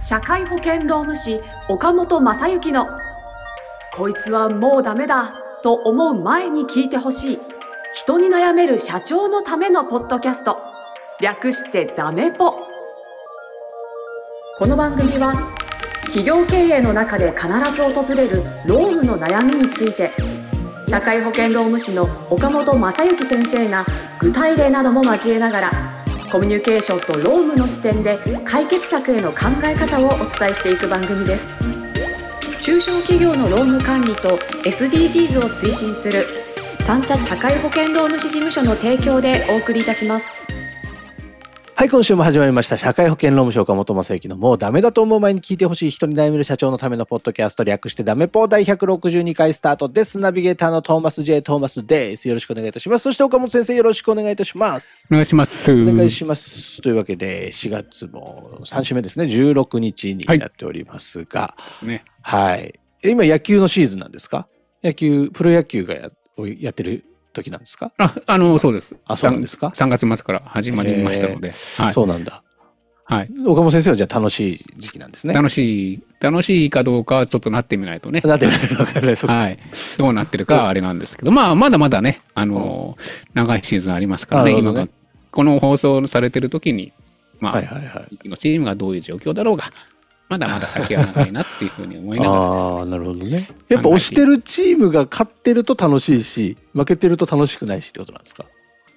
社会保険労務士岡本正幸のこいつはもうダメだと思う前に聞いてほしい人に悩める社長のためのポッドキャスト、略してダメポ。この番組は企業経営の中で必ず訪れる労務の悩みについて、社会保険労務士の岡本正幸先生が具体例なども交えながらコミュニケーションと労務の視点で解決策への考え方をお伝えしていく番組です。中小企業の労務管理と SDGs を推進する三茶社会保険労務士事務所の提供でお送りいたします。 はい、今週も始まりました社会保険労務士岡本正幸のもうダメだと思う前に聞いてほしい人に悩める社長のためのポッドキャスト、略してダメポ第162回スタートです。ナビゲーターのトーマス J トーマスです。よろしくお願いいたします。そして岡本先生、よろしくお願いいたします。 お願いします。 お願いします。というわけで4月も3週目ですね、16日になっておりますが、 はい、ですね。 はい。今野球のシーズンなんですか？プロ野球がやってる時なんですか？ そうです。 そうなんですか ？3月末から始まりましたので。 はい、そうなんだ。 はい。 岡本先生はじゃあ楽しい時期なんですね。 楽しいかどうかはちょっとなってみないとね。 なってみないと分からない。 はい。どうなってるかはあれなんですけど、まだまだね、長いシーズンありますからね。今が、この放送されてる時に、のチームがどういう状況だろうが、まだまだ先は長いなっていうふうに思いながらですね。 なるほどね。やっぱ推してるチームが勝ってると楽しいし、負けてると楽しくないしってことなんですか？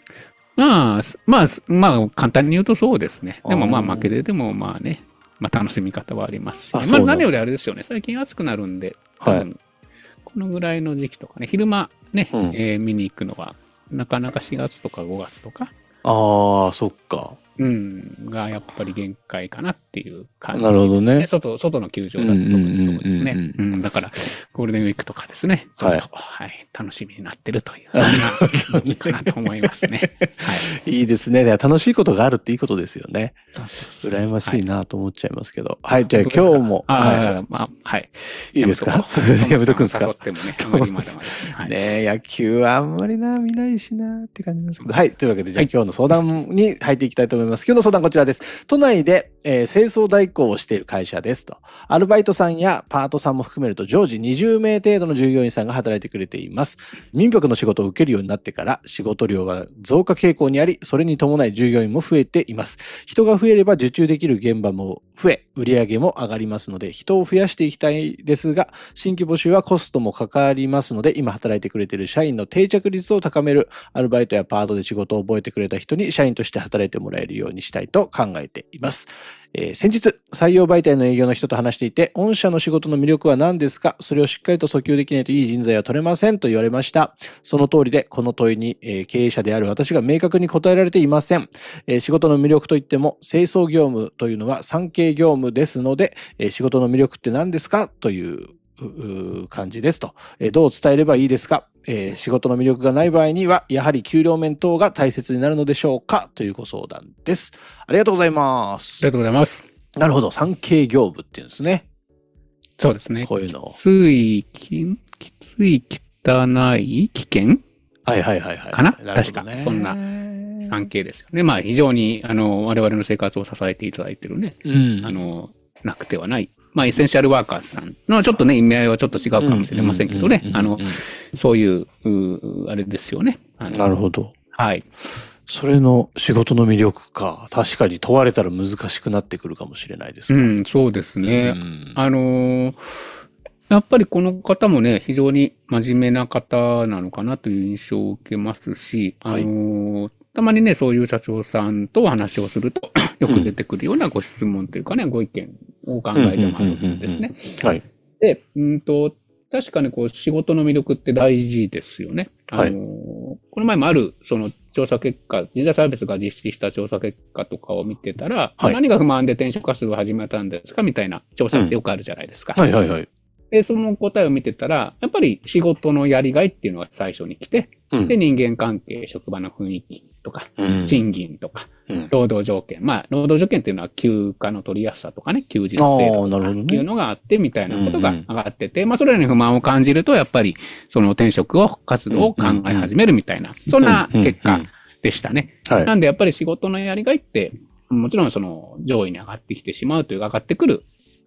簡単に言うとそうですね。でも負けてても楽しみ方はありますし、何よりあれですよね。最近暑くなるんで、多分このぐらいの時期とかね、昼間ね、見に行くのは、なかなか4月とか5月とか。 そっか。 がやっぱり限界かなっていう感じ、 なるほどね。 外の球場だと特にそうですね。だからゴールデンウィークとかですね、ちょっと、楽しみになってるという、そんな時期かなと思いますね。 いいですね。楽しいことがあるっていいことですよね。羨ましいなと思っちゃいますけど。はい、じゃあ今日も。いいですか？やめとくんですか？ 誘ってもね、 野球はあんまり見ないしなって感じなんですけど。はい、というわけでじゃあ今日の相談に入っていきたいと思います。今日の相談こちらです。都内で、清掃代行をしている会社ですと。アルバイトさんやパートさんも含めると常時20名程度の従業員さんが働いてくれています。民泊の仕事を受けるようになってから仕事量が増加傾向にあり、それに伴い従業員も増えています。人が増えれば受注できる現場も増え、売上も上がりますので、人を増やしていきたいですが、新規募集はコストもかかりますので、今働いてくれている社員の定着率を高める、アルバイトやパートで仕事を覚えてくれた人に社員として働いてもらえるようにしたいと考えています。先日採用媒体の営業の人と話していて、御社の仕事の魅力は何ですか？それをしっかりと訴求できないといい人材は取れませんと言われました。その通りで、この問いに、経営者である私が明確に答えられていません。仕事の魅力といっても清掃業務というのは産経業務ですので、仕事の魅力って何ですかという感じですと。どう伝えればいいですか？仕事の魅力がない場合にはやはり給料面等が大切になるのでしょうか？というご相談です。ありがとうございます。 ありがとうございます。 なるほど。産経業務っていうんですね。 そうですね。 こういうの。 きつい、汚い、危険かな？確か。そんな産経ですよね。非常に、我々の生活を支えていただいているね。なくてはない。エッセンシャルワーカーズさんのちょっとね、意味合いはちょっと違うかもしれませんけどね。そういう、あれですよね。 なるほど。 はい。 それの仕事の魅力か。確かに問われたら難しくなってくるかもしれないですね。 そうですね。やっぱりこの方もね、非常に真面目な方なのかなという印象を受けますし、たまにね、そういう社長さんとお話をすると、よく出てくるようなご質問というかね、ご意見をお考えでもあるんですね。で、確かに仕事の魅力って大事ですよね。この前もある、調査結果、人材サービスが実施した調査結果とかを見てたら、何が不満で転職活動を始めたんですかみたいな調査ってよくあるじゃないですか。で、その答えを見てたら、やっぱり仕事のやりがいっていうのが最初に来て、で、人間関係、職場の雰囲気とか、賃金とか、労働条件。労働条件っていうのは休暇の取りやすさとかね、休日制度とかいうのがあって、みたいなことが上がってて、それらに不満を感じると、やっぱり、その転職活動を考え始めるみたいな、そんな結果でしたね。なんで、やっぱり仕事のやりがいって、もちろんその上位に上がってきてしまうという、上がってくる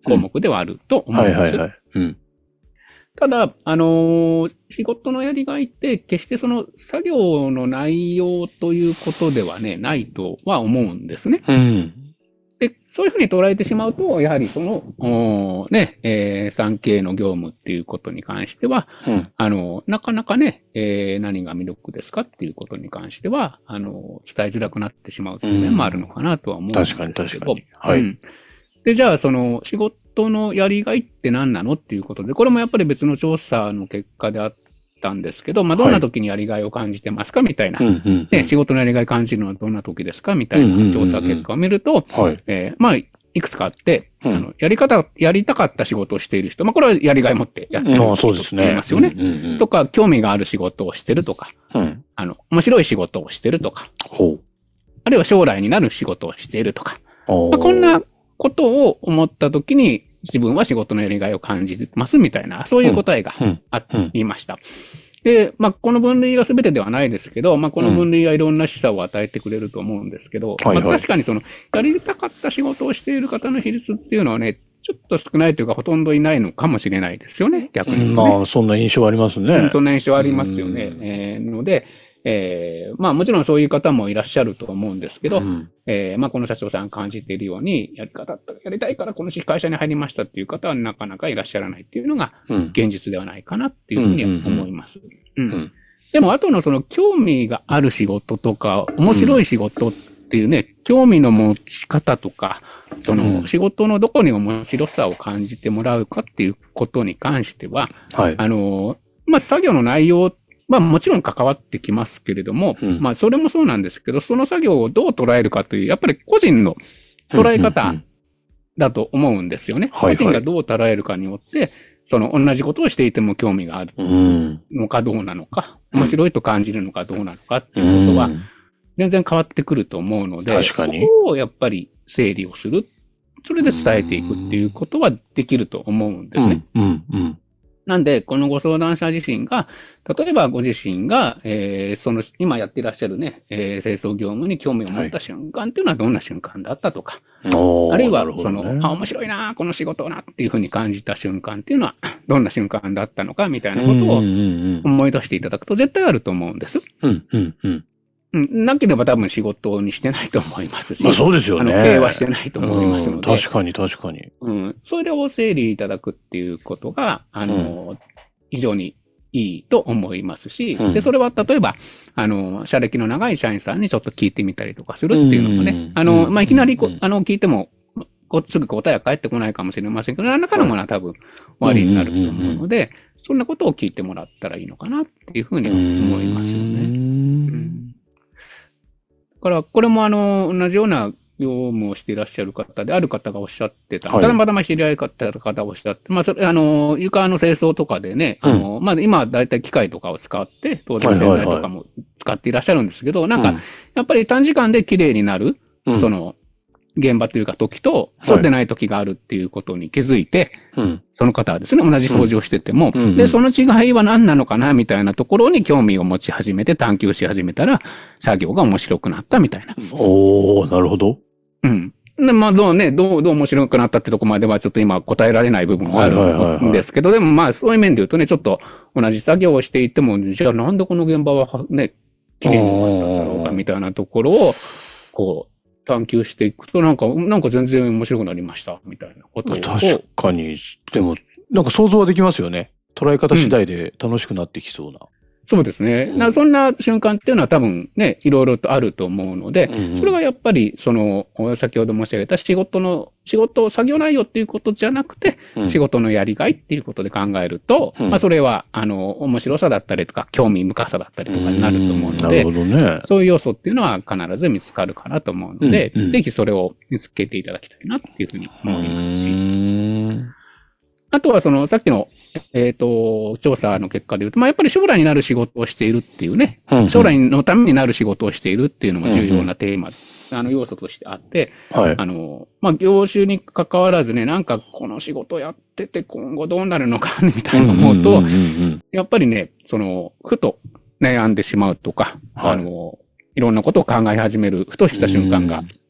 項目ではあると思うんです。 はいはいはい。うん。 ただ、仕事のやりがいって決してその作業の内容ということではね、ないとは思うんですね。 うん。 で、そういうふうに捉えてしまうと、やはりその、3K の業務っていうことに関しては、 うん。 なかなかね、何が魅力ですかっていうことに関しては、伝えづらくなってしまうっていう面もあるのかなとは思うんですけど。 確かに確かに。はい。 うん。で、じゃあ、その、仕事のやりがいって何なのっていうことで、これもやっぱり別の調査の結果であったんですけど、まあ、どんな時にやりがいを感じてますかみたいな、ね、仕事のやりがい感じるのはどんな時ですかみたいな調査結果を見ると、まあ、いくつかあって、やりたかった仕事をしている人、まあ、これはやりがい持ってやってる人って言いますよね。とか、興味がある仕事をしてるとか、面白い仕事をしてるとか、あるいは将来になる仕事をしているとか、まあ、こんなことを思ったときに自分は仕事のやりがいを感じますみたいな、そういう答えがありました。で、まあ、この分類が全てではないですけど、まあ、この分類はいろんな示唆を与えてくれると思うんですけど、まあ、確かにその、やりたかった仕事をしている方の比率っていうのはね、ちょっと少ないというか、ほとんどいないのかもしれないですよね、逆に、ね。 まあ、そんな印象ありますね。 そんな印象ありますよね。ので、まあもちろんそういう方もいらっしゃると思うんですけど、まあこの社長さん感じているように、やりたいからこの会社に入りましたっていう方はなかなかいらっしゃらないっていうのが現実ではないかなっていうふうに思います。でも後のその興味がある仕事とか、面白い仕事っていうね、興味の持ち方とか、その仕事のどこに面白さを感じてもらうかっていうことに関しては、まあ作業の内容まあもちろん関わってきますけれども、まあそれもそうなんですけど、その作業をどう捉えるかという、やっぱり個人の捉え方だと思うんですよね。個人がどう捉えるかによって、その同じことをしていても興味があるのかどうなのか、面白いと感じるのかどうなのかっていうことは、全然変わってくると思うので、そこをやっぱり整理をする。それで伝えていくっていうことはできると思うんですね。なんで、このご相談者自身が、例えばご自身が、その、今やっていらっしゃるね、清掃業務に興味を持った瞬間っていうのはどんな瞬間だったとか、あるいは、その、面白いな、この仕事なっていうふうに感じた瞬間っていうのは、どんな瞬間だったのかみたいなことを思い出していただくと絶対あると思うんです。なければ多分仕事にしてないと思いますし。 まあそうですよね。 経営はしてないと思いますので。 確かに確かに。 それを整理いただくっていうことが、非常にいいと思いますし、で、それは例えば、社歴の長い社員さんにちょっと聞いてみたりとかするっていうのもね、まあいきなり聞いても、すぐ答えは返ってこないかもしれませんけど、何らかのものは多分終わりになると思うので、そんなことを聞いてもらったらいいのかなっていうふうに思いますよね。だから、これも同じような業務をしていらっしゃる方で、ある方がおっしゃってた。たまたま知り合い方がおっしゃって、まあ、それ、床の清掃とかでね、まあ、今はだいたい機械とかを使って、当然洗剤とかも使っていらっしゃるんですけど、なんか、やっぱり短時間で綺麗になる、その、現場というか時と、そうでない時があるっていうことに気づいて、その方はですね、同じ掃除をしてても、で、その違いは何なのかなみたいなところに興味を持ち始めて探求し始めたら、作業が面白くなったみたいな。 おー、なるほど。 で、まあ、どう面白くなったってとこまではちょっと今答えられない部分があるんですけど、でもまあ、そういう面で言うとね、ちょっと同じ作業をしていても、じゃあなんでこの現場はね、綺麗になったんだろうかみたいなところを、こう、探求していくと、なんか全然面白くなりました、みたいなことを。 確かに。でも、なんか想像はできますよね。捉え方次第で楽しくなってきそうな。 そうですね。そんな瞬間っていうのは多分ね、いろいろとあると思うので、それがやっぱり、その、先ほど申し上げた作業内容っていうことじゃなくて、仕事のやりがいっていうことで考えると、まあそれは、面白さだったりとか、興味深さだったりとかになると思うので、そういう要素っていうのは必ず見つかるかなと思うので、ぜひそれを見つけていただきたいなっていうふうに思いますし、あとはその、さっきの、調査の結果で言うと、まあ、やっぱり将来になる仕事をしているっていうね、将来のためになる仕事をしているっていうのも重要なテーマ、要素としてあって、まあ、業種に関わらずね、なんかこの仕事やってて今後どうなるのかね、みたいな思うと、やっぱりね、その、ふと悩んでしまうとか、いろんなことを考え始める、ふとした瞬間が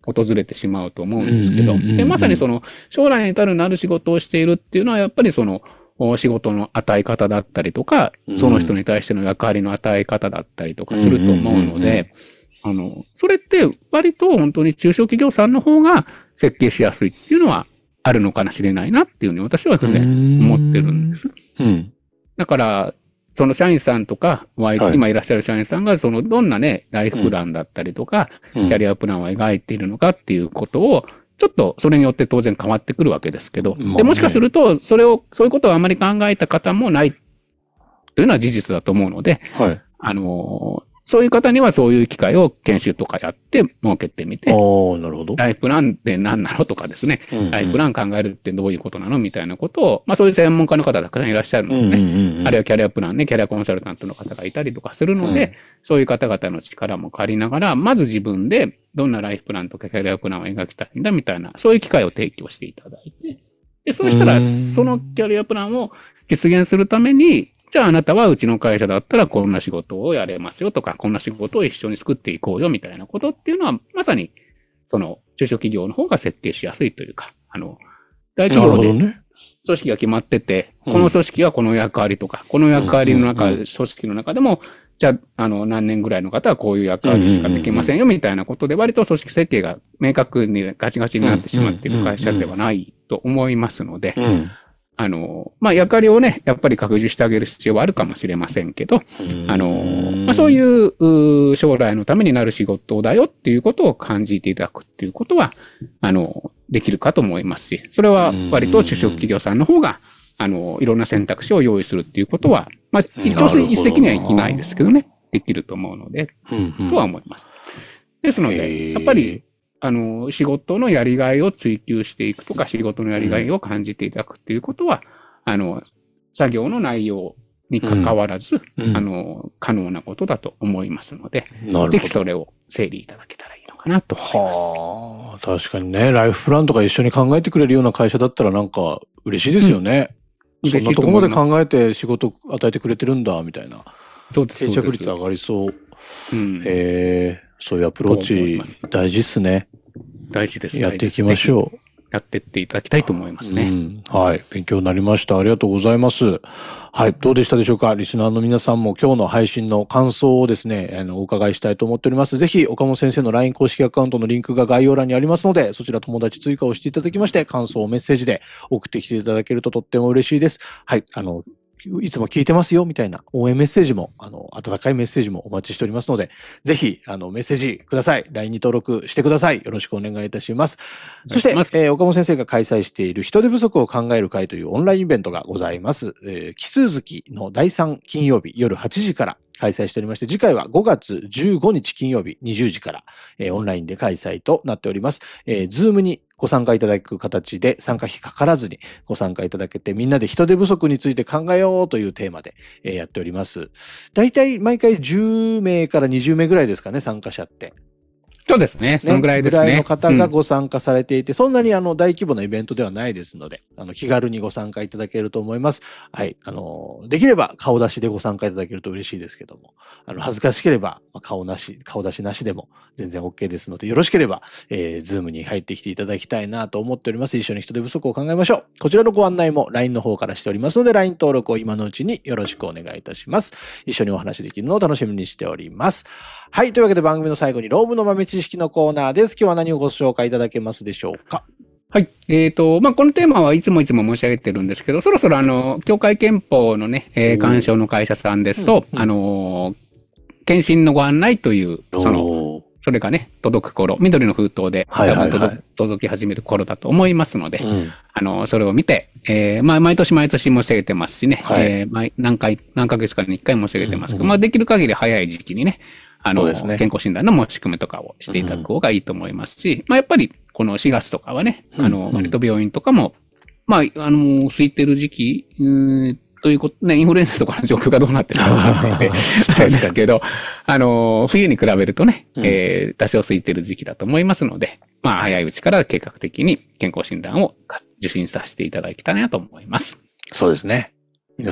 訪れてしまうと思うんですけど、で、まさにその、将来に至るなる仕事をしているっていうのは、やっぱりその、仕事の与え方だったりとか、その人に対しての役割の与え方だったりとかすると思うので、それって割と本当に中小企業さんの方が設計しやすいっていうのはあるのかもしれないなっていうふうに私はね、思ってるんです。だから、その社員さんとか、今いらっしゃる社員さんが、そのどんなね、ライフプランだったりとか、キャリアプランを描いているのかっていうことを、ちょっとそれによって当然変わってくるわけですけど、で、もしかすると、そういうことをあまり考えた方もないというのは事実だと思うので、そういう方にはそういう機会を研修とかやって設けてみて、 なるほど。 ライフプランって何なのとかですね、ライフプラン考えるってどういうことなのみたいなことを、そういう専門家の方たくさんいらっしゃるのでね、あるいはキャリアプランね、キャリアコンサルタントの方がいたりとかするので、そういう方々の力も借りながら、まず自分でどんなライフプランとかキャリアプランを描きたいんだみたいな、そういう機会を提供していただいて、で、そうしたら、そのキャリアプランを実現するために、じゃああなたはうちの会社だったらこんな仕事をやれますよとか、こんな仕事を一緒に作っていこうよみたいなことっていうのは、まさに、その中小企業の方が設計しやすいというか、大企業で組織が決まってて、この組織はこの役割とか、この役割の中、組織の中でも、じゃあ、何年ぐらいの方はこういう役割しかできませんよみたいなことで、割と組織設計が明確にガチガチになってしまっている会社ではないと思いますので、役割をね、やっぱり拡充してあげる必要はあるかもしれませんけど、そういう将来のためになる仕事だよっていうことを感じていただくっていうことは、できるかと思いますし、それは割と中小企業さんの方が、いろんな選択肢を用意するっていうことは、一朝一夕にはいきないですけどね、できると思うので、とは思います。ですので、やっぱり、仕事のやりがいを追求していくとか、仕事のやりがいを感じていただくっていうことは、作業の内容に関わらず、可能なことだと思いますので、ぜひそれを整理いただけたらいいのかなと思います。 確かにね、ライフプランとか一緒に考えてくれるような会社だったらなんか嬉しいですよね。そんなとこまで考えて仕事与えてくれてるんだ、みたいな。定着率上がりそう。そういうアプローチ大事っすね。 大事です。 やっていきましょう。 やっていっていただきたいと思いますね。 はい。勉強になりました。ありがとうございます。はい。どうでしたでしょうか？リスナーの皆さんも今日の配信の感想をですね、お伺いしたいと思っております。ぜひ、岡本先生の LINE 公式アカウントのリンクが概要欄にありますので、そちら友達追加をしていただきまして、感想をメッセージで送ってきていただけるととっても嬉しいです。はい。いつも聞いてますよ、みたいな応援メッセージも、温かいメッセージもお待ちしておりますので、ぜひ、メッセージください。LINE に登録してください。よろしくお願いいたします。そして、岡本先生が開催している人手不足を考える会というオンラインイベントがございます。奇数月の第3金曜日夜8時から開催しておりまして、次回は5月15日金曜日20時から、オンラインで開催となっております。Zoom にご参加いただく形で参加費かからずにご参加いただけて、みんなで人手不足について考えようというテーマで、やっております。だいたい毎回10名から20名ぐらいですかね、参加者って。 そうですね。そのぐらいですね。 ぐらいの方がご参加されていて、そんなに大規模なイベントではないですので、気軽にご参加いただけると思います。はい。できれば顔出しでご参加いただけると嬉しいですけども、恥ずかしければ、顔出しなしでも全然 OK ですので、よろしければ、Zoom に入ってきていただきたいなと思っております。一緒に人手不足を考えましょう。こちらのご案内も LINE の方からしておりますので、LINE 登録を今のうちによろしくお願いいたします。一緒にお話できるのを楽しみにしております。はい。というわけで番組の最後にロームの豆知識のコーナーです。今日は何をご紹介いただけますでしょうか？ はい。このテーマはいつも申し上げてるんですけど、そろそろ協会憲法のね、干渉の会社さんですと、検診のご案内という、それがね、届く頃、緑の封筒で、届き始める頃だと思いますので、それを見て、毎年申し上げてますしね、何ヶ月かに1回申し上げてますけど、できる限り早い時期にね、健康診断の申し込みとかをしていただく方がいいと思いますし、やっぱりこの4月とかはね、割と病院とかも、空いてる時期、ということね、インフルエンザとかの状況がどうなってるかわからないんで、あれですけど、冬に比べるとね、多少空いてる時期だと思いますので、早いうちから計画的に健康診断を受診させていただきたいなと思います。 そうですね。皆様、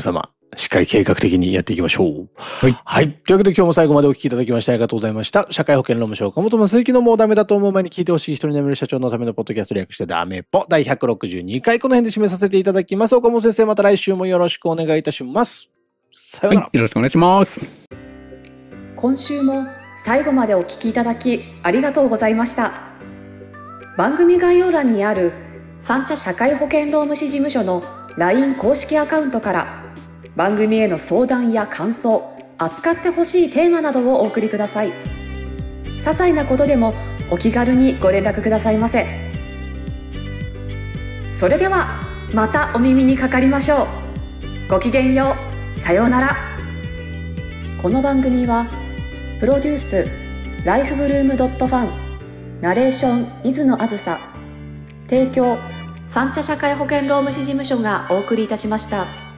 しっかり計画的にやっていきましょう。 はい。 はい。というわけで今日も最後までお聞きいただきましてありがとうございました。社会保険労務士岡本正幸のもうダメだと思う前に聞いてほしい一人眠る社長のためのポッドキャスト略してダメポ第162回この辺で締めさせていただきます。岡本先生また来週もよろしくお願いいたします。さようなら。 はい。よろしくお願いします。 今週も最後までお聞きいただきありがとうございました。番組概要欄にある三茶社会保険労務士事務所の LINE 公式アカウントから番組への相談や感想、扱ってほしいテーマなどをお送りください。些細なことでもお気軽にご連絡くださいませ。それではまたお耳にかかりましょう。ごきげんよう。さようなら。この番組はプロデュースライフブルームドットファン、ナレーション水野あずさ、提供三茶社会保険労務士事務所がお送りいたしました。